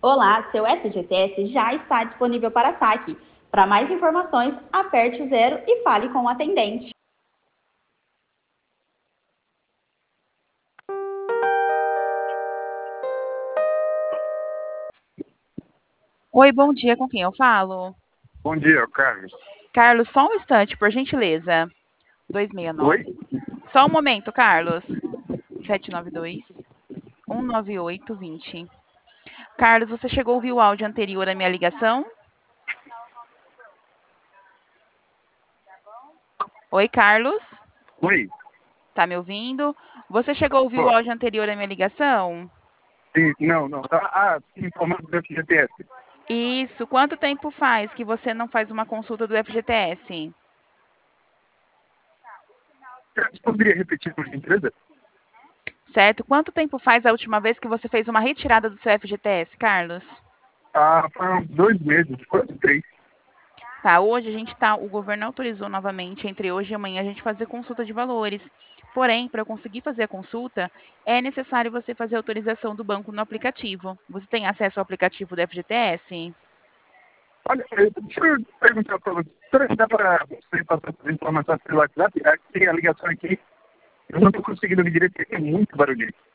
Olá, seu FGTS já está disponível para saque. Para mais informações, aperte o 0 e fale com o atendente. Oi, bom dia, com quem eu falo? Bom dia, Carlos. Carlos, só um instante, por gentileza. Oi? 269. Só um momento, Carlos. 792 198 20. Carlos, você chegou a ouvir o áudio anterior à minha ligação? Oi, Carlos? Oi? Tá me ouvindo? Você chegou a ouvir o Pô, áudio anterior à minha ligação? sim, não. Sim, informando do FGTS. Isso. Quanto tempo faz que você não faz uma consulta do FGTS? Você poderia repetir, por gentileza? Certo? Quanto tempo faz a última vez que você fez uma retirada do seu FGTS, Carlos? Foram 2 meses, quase 3. Tá, hoje a gente tá, o governo autorizou novamente, entre hoje e amanhã, a gente fazer consulta de valores. Porém, para conseguir fazer a consulta, é necessário você fazer a autorização do banco no aplicativo. Você tem acesso ao aplicativo do FGTS? Olha, deixa eu perguntar para você. Será que dá para você passar as informações pelo WhatsApp? Tem a ligação aqui. Eu não estou conseguindo ouvir direito, porque é muito barulhento.